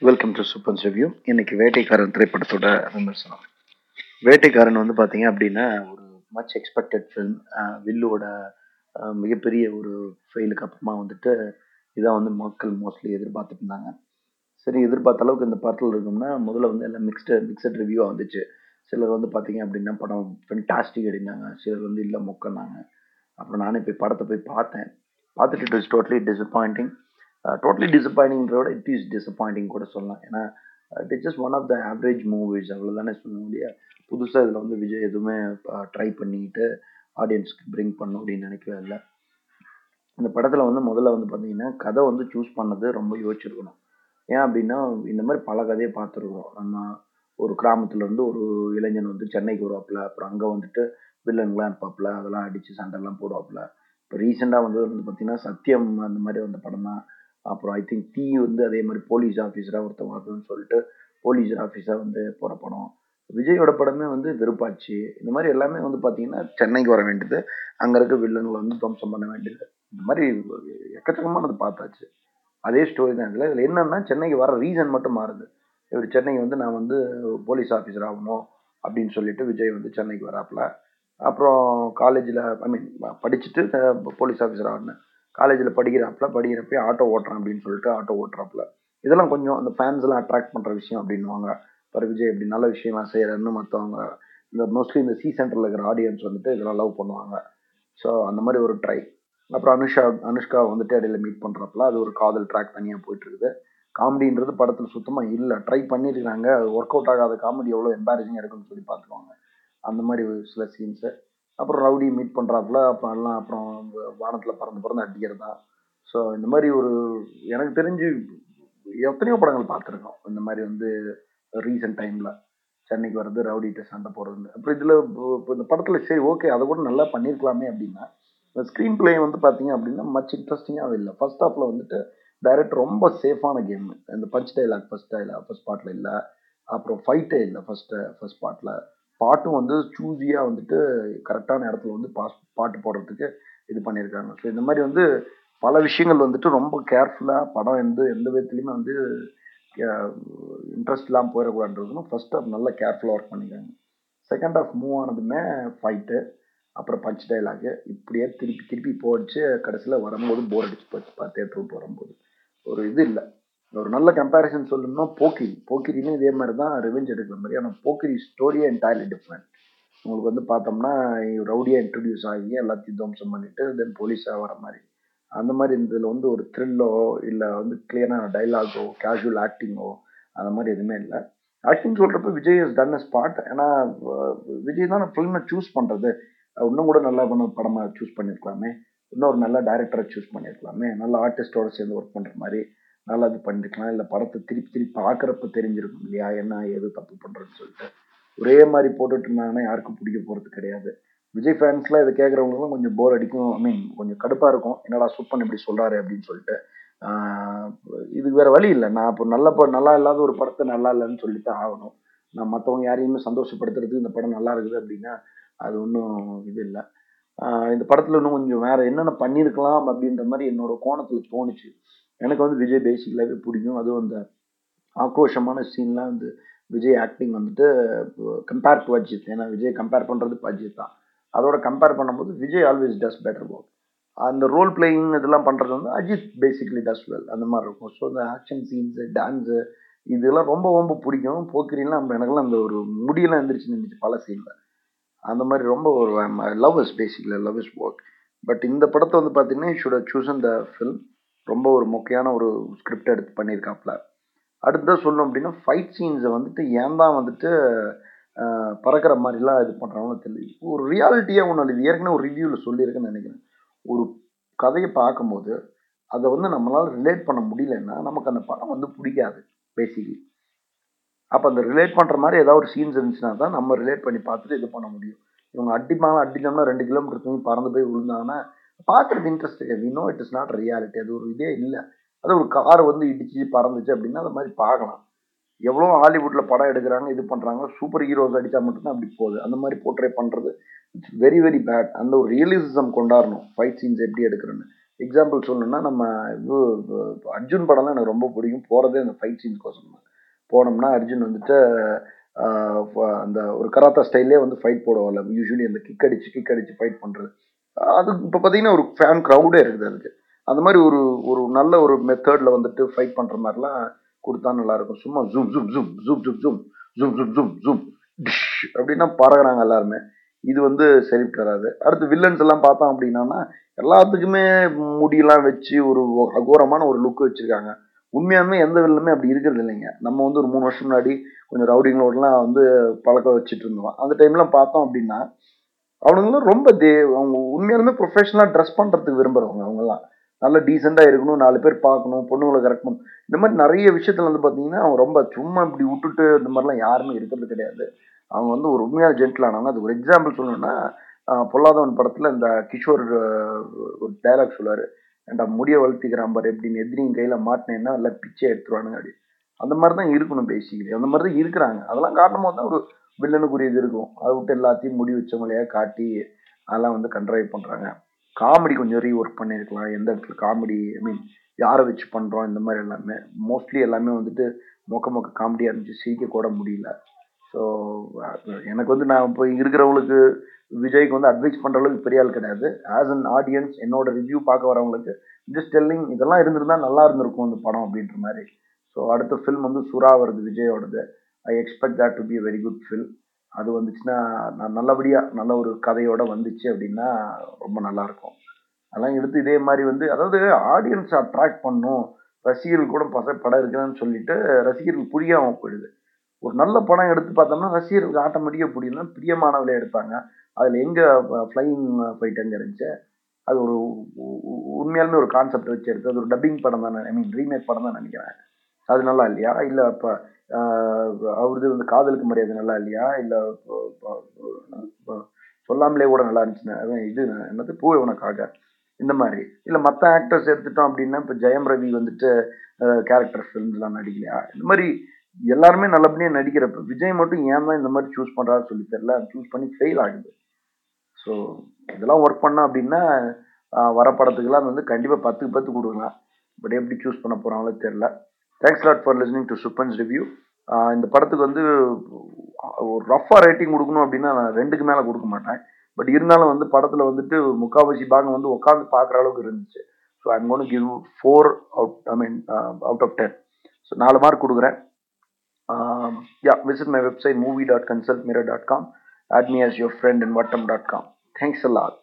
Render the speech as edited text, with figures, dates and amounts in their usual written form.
Welcome to supers review. இன்னைக்கு வேட்டைக்காரன் திரைப்படத்தோட விமர்சனம். வேட்டைக்காரன் வந்து பார்த்தீங்க அப்படின்னா ஒரு மச் எக்ஸ்பெக்டட் ஃபிலிம். வில்லுவோட மிகப்பெரிய ஒரு ஃபெயிலுக்கு அப்புறமா வந்துட்டு இதான் வந்து மக்கள் மோஸ்ட்லி எதிர்பார்த்துட்டு இருந்தாங்க. சரி, எதிர்பார்த்த அளவுக்கு இந்த படத்தில் இருக்கும்னா முதல்ல வந்து எல்லாம் மிக்சட் ரிவ்யூவாக வந்துச்சு. சிலர் வந்து பார்த்தீங்க அப்படின்னா படம் ஃபென்டாஸ்டிக் அப்படின்னாங்க, சிலர் வந்து இல்லை மொக்கன்னாங்க. அப்புறம் நானே போய் படத்தை போய் பார்த்தேன். பார்த்துட்டு it is totally disappointing. Totally டிசப்பாயிண்டிங்கிறத விட இட் இஸ் டிசப்பாயிண்டிங் கூட சொல்லலாம். ஏன்னா it is just one of the average movies, அவ்வளோதானே சொல்ல முடியாது. புதுசாக இதில் வந்து விஜய் எதுவுமே ட்ரை பண்ணிட்டு ஆடியன்ஸ்க்கு பிரிங் பண்ணும் அப்படின்னு நினைக்கவே இல்லை. இந்த படத்தில் வந்து முதல்ல வந்து பார்த்தீங்கன்னா கதை வந்து சூஸ் பண்ணது ரொம்ப யோசிச்சிருக்கணும். ஏன் அப்படின்னா இந்த மாதிரி பல கதையை பார்த்துருக்கோம் நம்ம. ஒரு கிராமத்துல இருந்து ஒரு இளைஞன் வந்து சென்னைக்கு வருவாப்புல, அப்புறம் அங்கே வந்துட்டு வில்லன்லாம் இருப்பாப்புல, அதெல்லாம் அடித்து சண்டைலாம் போடுவாப்புல. இப்போ ரீசெண்டாக வந்தது வந்து பார்த்தீங்கன்னா சத்தியம் அந்த மாதிரி வந்த படம் தான். அப்புறம் ஐ திங்க் தீ வந்து அதே மாதிரி போலீஸ் ஆஃபீஸராக ஒருத்தன் வருதுன்னு சொல்லிட்டு போலீஸ் ஆஃபீஸாக வந்து போகிற படம். விஜயோட படமே வந்து வெறுப்பாச்சு. இந்த மாதிரி எல்லாமே வந்து பார்த்தீங்கன்னா சென்னைக்கு வர வேண்டியது, அங்கே இருக்க வில்லன்களை வந்து துவம்சம் பண்ண வேண்டியது, இந்த மாதிரி எக்கச்சக்கமானது பார்த்தாச்சு. அதே ஸ்டோரி தான் இதில் என்னன்னா சென்னைக்கு வர ரீசன் மட்டும் மாறுது. இவர் சென்னைக்கு வந்து நான் வந்து போலீஸ் ஆஃபீஸர் ஆகணும் அப்படின்னு சொல்லிட்டு விஜய் வந்து சென்னைக்கு வராப்புல. அப்புறம் காலேஜில் ஐ மீன் படிச்சுட்டு போலீஸ் ஆஃபீஸர் ஆகணும். காலேஜில் படிக்கிறப்ப ஆட்டோ ஓட்டுறேன் அப்படின்னு சொல்லிட்டு ஆட்டோ ஓட்டுறாப்புல. இதெல்லாம் கொஞ்சம் அந்த ஃபேன்ஸ் எல்லாம் அட்ராக்ட் பண்ணுற விஷயம் அப்படின்வாங்க. பாரு விஜய் இப்படி நல்ல விஷயம்லாம் செய்யறாருன்னு மற்றவங்க இந்த மோஸ்ட்லி இந்த சென்டரில் இருக்கிற ஆடியன்ஸ் வந்துட்டு இதெல்லாம் லவ் பண்ணுவாங்க. ஸோ அந்த மாதிரி ஒரு ட்ரை. அப்புறம் அனுஷ்கா வந்துட்டு இடையில மீட் பண்ணுறப்பல அது ஒரு காதல் ட்ராக் தனியாக போயிட்டு இருக்குது. காமெடின்றது படத்தில் சுத்தமாக இல்லை. ட்ரை பண்ணியிருக்காங்க, ஒர்க் அவுட் ஆகாத காமெடி எவ்வளோ எம்பாரசிங்காக இருக்குன்னு சொல்லி பார்த்துக்குவாங்க. அந்த மாதிரி ஒரு சில சீன்ஸு. அப்புறம் ரவுடி மீட் பண்ணுறாப்புல, அப்புறம் எல்லாம் அப்புறம் வானத்தில் பறந்து பறந்து அடிக்கிறதா. ஸோ இந்த மாதிரி ஒரு எனக்கு தெரிஞ்சு எத்தனையோ படங்கள் பார்த்துருக்கோம் இந்த மாதிரி வந்து ரீசெண்ட் டைமில். சென்னைக்கு வர்றது, ரவுடிகிட்ட சண்டை போடுறது. அப்புறம் இதில் இப்போ இந்த படத்தில் சரி ஓகே அதை கூட நல்லா பண்ணியிருக்கலாமே அப்படின்னா இந்த ஸ்க்ரீன் பிளே வந்து பார்த்தீங்க அப்படின்னா மச் இன்ட்ரெஸ்டிங்காக இல்லை. ஃபர்ஸ்ட் ஹாஃபில் வந்துட்டு டைரக்டர் ரொம்ப சேஃபான கேம். இந்த பஞ்ச் டைலாக் ஃபர்ஸ்ட் பார்ட்டில் இல்லை. அப்புறம் ஃபைட்டே இல்லை ஃபர்ஸ்ட் பார்ட்டில். பாட்டும் வந்து சூஸியாக வந்துட்டு கரெக்டான இடத்துல வந்து பாட்டு போடுறதுக்கு இது பண்ணியிருக்காங்க. ஸோ இந்த மாதிரி வந்து பல விஷயங்கள் வந்துட்டு ரொம்ப கேர்ஃபுல்லாக படம் எந்த விதத்துலையுமே வந்து இன்ட்ரெஸ்ட் இல்லாமல் போயிடக்கூடாதுன்னு ஃபர்ஸ்ட் ஹாஃப் நல்லா கேர்ஃபுல்லாக ஒர்க் பண்ணியிருக்காங்க. செகண்ட் ஹாஃப் மூவ் ஆனதுமே ஃபைட்டு, அப்புறம் பஞ்ச் டைலாகு இப்படியே திருப்பி திருப்பி போச்சு. கடைசியில் வரும்போது போர் அடிச்சு போச்சு. தேட்டர் விட்டு வரும்போது ஒரு இது இல்லை. ஒரு நல்ல கம்பேரிசன் சொல்லணும்னா போக்கிரின்னு இதே மாதிரி தான் ரிவெஞ்ச் எடுக்கிற மாதிரி. ஆனால் போக்கிரி ஸ்டோரியே என்டையர்லி டிஃப்ரெண்ட். உங்களுக்கு வந்து பார்த்தோம்னா ரவுடியாக இன்ட்ரடியூஸ் ஆகி எல்லாத்தையும் துவம்சம் பண்ணிட்டு தென் போலீஸாக வர மாதிரி. அந்த மாதிரி இதில் வந்து ஒரு த்ரில்லோ இல்லை வந்து கிளியரான டைலாகோ கேஷுவல் ஆக்டிங்கோ அந்த மாதிரி எதுவுமே இல்லை. ஆக்டிங் சொல்கிறப்ப Vijay is done a spot. ஏன்னா விஜய் தான் ஃபில்மை சூஸ் பண்ணுறது. இன்னும் கூட நல்லா பண்ண படமாக சூஸ் பண்ணியிருக்கலாமே, இன்னொரு நல்ல டைரக்டரை சூஸ் பண்ணியிருக்கலாமே, நல்ல ஆர்டிஸ்டோட சேர்ந்து ஒர்க் பண்ணுற மாதிரி நல்லா இது பண்ணிருக்கலாம். இல்லை படத்தை திருப்பி திருப்பி பார்க்குறப்ப தெரிஞ்சிருக்கும் இல்லையா என்ன ஏது தப்பு பண்ணுறதுன்னு சொல்லிட்டு. ஒரே மாதிரி போட்டுட்டு இருந்தாங்கன்னா யாருக்கும் பிடிக்க போகிறது கிடையாது. விஜய் ஃபேன்ஸ்லாம் இதை கேட்குறவங்களுக்கும் கொஞ்சம் போர் அடிக்கும். ஐ மீன் கொஞ்சம் கடுப்பாக இருக்கும், என்னடா சூப்பன் இப்படி சொல்கிறாரு அப்படின்னு சொல்லிட்டு. இதுக்கு வேறு வழி இல்லை. நான் இப்போ நல்லா இல்லாத ஒரு படத்தை நல்லா இல்லைன்னு சொல்லித்தான் ஆகணும். நான் மற்றவங்க யாரையுமே சந்தோஷப்படுத்துறதுக்கு இந்த படம் நல்லா இருக்குது அப்படின்னா அது ஒன்றும் இது இல்லை. இந்த படத்தில் இன்னும் கொஞ்சம் வேறு என்னென்ன பண்ணியிருக்கலாம் அப்படின்ற மாதிரி என்னோட கோணத்தில் தோணுச்சு. எனக்கு வந்து விஜய் பேசிக்கலாகவே பிடிக்கும். அதுவும் அந்த ஆக்ரோஷமான சீன்லாம் வந்து விஜய் ஆக்டிங் வந்துட்டு கம்பேர் டு அஜித். ஏன்னா விஜய் கம்பேர் பண்ணுறது அஜித் தான். அதோட கம்பேர் பண்ணும்போது Vijay always does better work. அந்த ரோல் பிளேயிங் இதெல்லாம் பண்ணுறது வந்து அஜித் பேசிக்கலி டஸ் வெல் அந்த மாதிரி இருக்கும். ஸோ இந்த ஆக்ஷன் சீன்ஸு டான்ஸு இதெல்லாம் ரொம்ப ரொம்ப பிடிக்கும். போக்கிரிலாம் எனக்கெல்லாம் அந்த ஒரு முடியெல்லாம் எந்திரிச்சு நின்றுச்சு பல சீனில். அந்த மாதிரி ரொம்ப ஒரு love is basically love is work. But இந்த படத்தை வந்து பார்த்தீங்கன்னா should have chosen the film. ரொம்ப ஒரு மொக்கையான ஒரு ஸ்கிரிப்ட் எடுத்து பண்ணியிருக்காப்புல. அடுத்ததாக சொல்லணும் அப்படின்னா ஃபைட் சீன்ஸை வந்துட்டு ஏன் தான் வந்துட்டு பறக்கிற மாதிரிலாம் இது பண்ணுறாங்கன்னு தெரியல. ஒரு ரியாலிட்டியாக ஒன்று இது ஏற்கனவே ஒரு ரிவ்யூவில் சொல்லியிருக்கேன்னு நினைக்கிறேன். ஒரு கதையை பார்க்கும்போது அதை வந்து நம்மளால் ரிலேட் பண்ண முடியலன்னா நமக்கு அந்த படம் வந்து பிடிக்காது பேசிக்கலி. அப்போ அந்த ரிலேட் பண்ணுற மாதிரி ஏதாவது ஒரு சீன்ஸ் இருந்துச்சுன்னா தான் நம்ம ரிலேட் பண்ணி பார்த்துட்டு இது பண்ண முடியும். இவங்க அடித்தோம்னா 2 கிலோமீட்டர் தூங்கி பறந்து போய் விழுந்தாங்கன்னா பார்க்குறது interest we know it is not reality. அது ஒரு இதே இல்லை. அது ஒரு கார் வந்து இடிச்சு பறந்துச்சு அப்படின்னா அது மாதிரி பார்க்கலாம். எவ்வளோ ஹாலிவுட்டில் படம் எடுக்கிறாங்க, இது பண்ணுறாங்க, சூப்பர் ஹீரோஸ் அடித்தா மட்டும்தான் அப்படி போகுது. அந்த மாதிரி போர்ட்ரே பண்ணுறது இட்ஸ் வெரி வெரி பேட். அந்த ஒரு ரியலிசம் கொண்டாடணும் ஃபைட் சீன்ஸ் எப்படி எடுக்கிறேன்னு. எக்ஸாம்பிள் சொல்லணும்னா நம்ம இது அர்ஜுன் படம்லாம் எனக்கு ரொம்ப பிடிக்கும். போகிறதே அந்த ஃபைட் சீன்ஸ் கோசம் தான். போனோம்னா அர்ஜுன் வந்துட்டு அந்த ஒரு கராத்தா ஸ்டைல்லே வந்து ஃபைட் போடுவாங்கல்ல, யூஸ்வலி அந்த கிக் அடிச்சு ஃபைட் பண்ணுறது. அது இப்போ பார்த்தீங்கன்னா ஒரு ஃபேன் க்ரௌடே இருக்குது அதுக்கு. அந்த மாதிரி ஒரு ஒரு நல்ல ஒரு மெத்தடில் வந்துட்டு ஃபைட் பண்ணுற மாதிரிலாம் கொடுத்தா நல்லாயிருக்கும். சும்மா zoom zoom zoom zoom zoom zoom zoom zoom zoom zoom dish அப்படின்னா பறகுறாங்க எல்லாருமே. இது வந்து சரிட்டு வராது. அடுத்து வில்லன்ஸ் எல்லாம் பார்த்தோம் அப்படின்னா எல்லாத்துக்குமே முடியெல்லாம் வச்சு ஒரு அகோரமான ஒரு லுக் வச்சிருக்காங்க. உண்மையாலுமே எந்த வில்லனுமே அப்படி இருக்கிறது இல்லைங்க. நம்ம வந்து ஒரு 3 வருஷம் முன்னாடி கொஞ்சம் ரவுடிங்களோடலாம் வந்து பழக்கம் வச்சுட்டு இருந்தோம். அந்த டைம்லாம் பார்த்தோம் அப்படின்னா அவனுங்களும் ரொம்ப அவங்க உண்மையாலுமே ப்ரொஃபஷனலாக ட்ரெஸ் பண்ணுறதுக்கு விரும்புகிறவங்க. அவங்கெல்லாம் நல்ல டீசெண்டாக இருக்கணும், 4 பேர் பார்க்கணும், பொண்ணுங்களை கரெக்ட் பண்ணணும். இந்த மாதிரி நிறைய விஷயத்தில் வந்து பார்த்தீங்கன்னா அவங்க ரொம்ப சும்மா இப்படி விட்டுட்டு இந்த மாதிரிலாம் யாருமே இருக்கிறது கிடையாது. அவங்க வந்து ஒரு உண்மையான ஜென்டிலானவங்க. அது ஒரு எக்ஸாம்பிள் சொல்லணும்னா பொல்லாதவன் படத்தில் இந்த கிஷோர் ஒரு டைலாக் சொல்லுவார், ஏன்டா முடிய வளர்த்திக்கிறான் பாரு எப்படின்னு, எதிரியும் கையில் மாட்டினேன்னா எல்லாம் பிச்சை எடுத்துருவானுங்க அப்படி. அந்த மாதிரி தான் இருக்கணும் பேசிக்கலி. அந்த மாதிரி தான் இருக்கிறாங்க. அதெல்லாம் காட்டும் போது தான் ஒரு வில்லனுக்குரிய இது இருக்கும். அதை விட்டு எல்லாத்தையும் முடி வச்சவங்களையா காட்டி அதெல்லாம் வந்து கண்ட்ரைவ் பண்ணுறாங்க. காமெடி கொஞ்சம் ரீஒர்க் பண்ணியிருக்கலாம். எந்த இடத்துல காமெடி ஐ மீன் யாரை வச்சு பண்ணுறோம் இந்த மாதிரி எல்லாமே மோஸ்ட்லி எல்லாமே வந்துட்டு மொக்க காமெடியாக இருந்துச்சு. சிரிக்க கூட முடியல. ஸோ எனக்கு வந்து நான் இப்போ இருக்கிறவங்களுக்கு விஜய்க்கு வந்து அட்வைஸ் பண்ணுற அளவுக்கு பெரிய ஆள் கிடையாது. ஆஸ் அன் ஆடியன்ஸ் என்னோட ரிவ்யூ பார்க்க வரவங்களுக்கு ஜஸ்ட் டெல்லிங் இதெல்லாம் இருந்திருந்தா நல்லா இருந்திருக்கும் இந்த படம் அப்படின்ற மாதிரி. ஸோ அடுத்த ஃபில்ம் வந்து சுறா வருது விஜயோடது. I expect that to be very good film. அது வந்துச்சுன்னா நான் நல்லபடியாக நல்ல ஒரு கதையோட வந்துச்சு அப்படின்னா ரொம்ப நல்லாயிருக்கும். அதெல்லாம் எடுத்து இதே மாதிரி வந்து அதாவது ஆடியன்ஸ் அட்ராக்ட் பண்ணும், ரசிகர்கள் கூட படம் இருக்குதுன்னு சொல்லிட்டு ரசிகர்கள் புரியாமல் போயிடுது. ஒரு நல்ல படம் எடுத்து பார்த்தோம்னா ரசிகர்களுக்கு ஆட்டோமேட்டிக்காக பிடிக்கும்னா பிரியமானவளை எடுத்தாங்க. அதில் எங்கே ஃப்ளைங் ஃபைட் எங்கே இருந்துச்சு, அது ஒரு உண்மையாலுமே ஒரு கான்செப்ட் வச்சு எடுத்து அது ஒரு டப்பிங் படம் தான், ஐ மீன் ரீமேக் படம் தான் நினைக்கிறேன். அது நல்லா இல்லையா? இல்லை இப்போ அவரது வந்து காதலுக்கு மரியாதை நல்லா இல்லையா? இல்லை சொல்லாமலே கூட நல்லா இருந்துச்சுன்னா அதான் இது என்னது பூவே உனக்காக இந்த மாதிரி. இல்லை மற்ற ஆக்டர்ஸ் எடுத்துட்டோம் அப்படின்னா இப்போ ஜெயம் ரவி வந்துட்டு கேரக்டர் ஃபிலிம்ஸ்லாம் நடிக்கலையா? இந்த மாதிரி எல்லாருமே நல்லபடியாக நடிக்கிறப்ப விஜய் மட்டும் ஏன் தான் இந்த மாதிரி சூஸ் பண்ணுறாரு சொல்லி தெரியல. சூஸ் பண்ணி ஃபெயில் ஆகுது. ஸோ இதெல்லாம் ஒர்க் பண்ணோம் அப்படின்னா வர படத்துக்கெல்லாம் வந்து கண்டிப்பாக 10க்கு 10 கொடுக்கலாம். பட் எப்படி சூஸ் பண்ண போகிறாங்களோ தெரில. Thanks lot for listening to Suppan's review. இந்த படத்துக்கு வந்து ஒரு ரஃபாக ரேட்டிங் கொடுக்கணும் அப்படின்னா நான் 2க்கு மேலே கொடுக்க மாட்டேன். பட் இருந்தாலும் வந்து படத்தில் வந்துட்டு முக்கால்வாசி பாகம் வந்து உட்காந்து பார்க்குற அளவுக்கு இருந்துச்சு. So I'm gonna give 4 out of 10. So 4 mark கொடுக்குறேன். Visit my website movie.consultmirror.com. Add me as your friend in vatam.com. Thanks a lot.